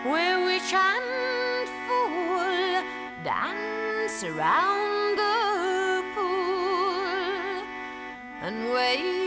where witch and fool dance around the pool and wait